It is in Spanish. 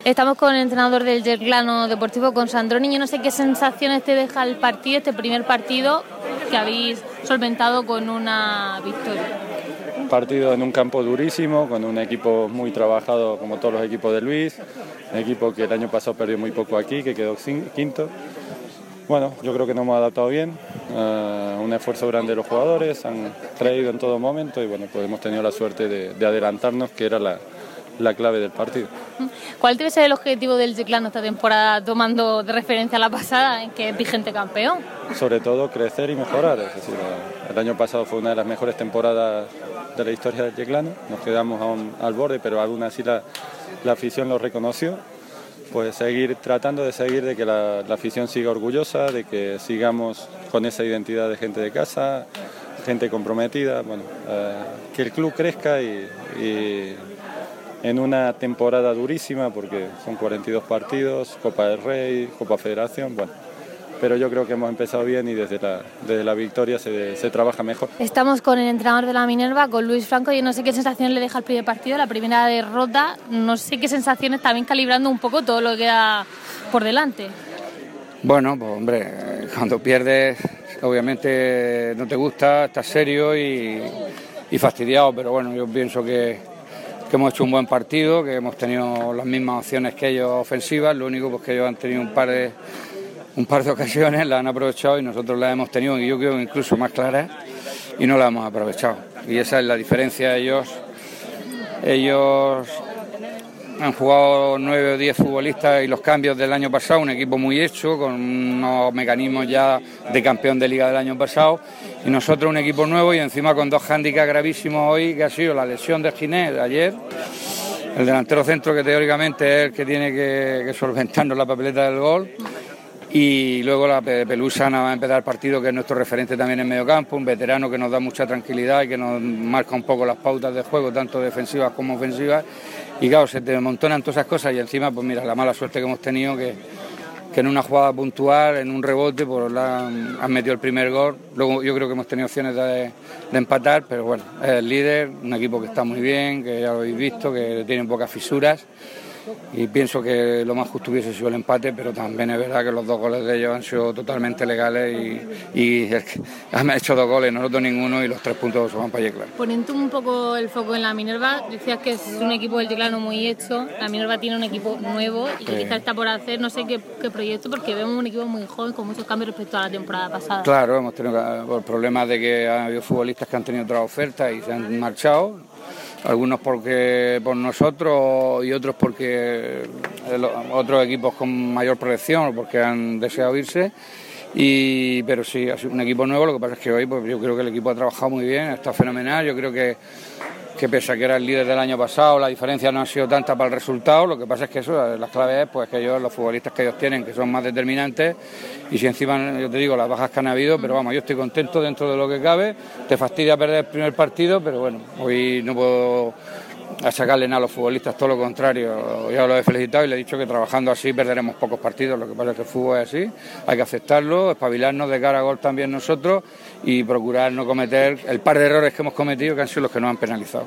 Estamos con el entrenador del Yeclano Deportivo, con Sandroni. Yo no sé qué sensaciones te deja el partido, este primer partido que habéis solventado con una victoria. Un partido en un campo durísimo, con un equipo muy trabajado como todos los equipos de Luis, un equipo que el año pasado perdió muy poco aquí, que quedó quinto. Bueno, yo creo que nos hemos adaptado bien, un esfuerzo grande de los jugadores, han traído en todo momento y bueno, pues hemos tenido la suerte de adelantarnos, que era la clave del partido. ¿Cuál debe ser el objetivo del Yeclano esta temporada, tomando de referencia la pasada, en que es vigente campeón? Sobre todo crecer y mejorar, es decir, el año pasado fue una de las mejores temporadas de la historia del Yeclano, nos quedamos aún al borde, pero aún así la afición lo reconoció. Pues tratando de seguir de que la afición siga orgullosa, de que sigamos con esa identidad de gente de casa, gente comprometida, bueno, que el club crezca y en una temporada durísima, porque son 42 partidos, Copa del Rey, Copa Federación, bueno, pero yo creo que hemos empezado bien y desde la victoria se trabaja mejor. Estamos con el entrenador de la Minerva, con Luis Franco. Yo no sé qué sensación le deja el primer partido, la primera derrota, no sé qué sensaciones, también calibrando un poco todo lo que queda por delante. Bueno, pues hombre, cuando pierdes obviamente no te gusta, estás serio y fastidiado, pero bueno, yo pienso que hemos hecho un buen partido, que hemos tenido las mismas opciones que ellos ofensivas, lo único pues que ellos han tenido un par de ocasiones, las han aprovechado y nosotros las hemos tenido, y yo creo incluso más claras, y no las hemos aprovechado. Y esa es la diferencia. Ellos han jugado 9 o 10 futbolistas y los cambios del año pasado, un equipo muy hecho, con unos mecanismos ya de campeón de liga del año pasado, y nosotros un equipo nuevo y encima con dos hándicaps gravísimos hoy, que ha sido la lesión de Ginés de ayer, el delantero centro que teóricamente es el que tiene que solventarnos la papeleta del gol, y luego la Pelusa va a empezar el partido, que es nuestro referente también en medio campo, un veterano que nos da mucha tranquilidad y que nos marca un poco las pautas de juego, tanto defensivas como ofensivas, y claro, se te amontonan todas esas cosas y encima, pues mira, la mala suerte que hemos tenido, que en una jugada puntual, en un rebote, pues han metido el primer gol. Luego yo creo que hemos tenido opciones de empatar, pero bueno, es el líder, un equipo que está muy bien, que ya lo habéis visto, que tiene pocas fisuras, y pienso que lo más justo hubiese sido el empate, pero también es verdad que los dos goles de ellos han sido totalmente legales y han hecho 2 goles, nosotros ninguno, y los 3 puntos se van para Yeclano. Poniendo un poco el foco en la Minerva, decías que es un equipo del Yeclano muy hecho, la Minerva tiene un equipo nuevo y que quizás está por hacer no sé qué proyecto, porque vemos un equipo muy joven con muchos cambios respecto a la temporada pasada. Claro, hemos tenido problemas de que ha habido futbolistas que han tenido otras ofertas y se han marchado. Algunos por nosotros y otros porque otros equipos con mayor proyección o porque han deseado irse. Pero sí, ha sido un equipo nuevo. Lo que pasa es que hoy pues, yo creo que el equipo ha trabajado muy bien, está fenomenal. Yo creo que pese a que era el líder del año pasado, la diferencia no ha sido tanta para el resultado. Lo que pasa es que eso, la clave es pues que los futbolistas que ellos tienen, que son más determinantes, y si encima, yo te digo, las bajas que han habido, pero vamos, yo estoy contento dentro de lo que cabe. Te fastidia perder el primer partido, pero bueno, hoy no puedo achacarle nada a los futbolistas, todo lo contrario. Ya lo he felicitado y le he dicho que trabajando así perderemos pocos partidos. Lo que pasa es que el fútbol es así, hay que aceptarlo, espabilarnos de cara a gol también nosotros y procurar no cometer el par de errores que hemos cometido, que han sido los que nos han penalizado.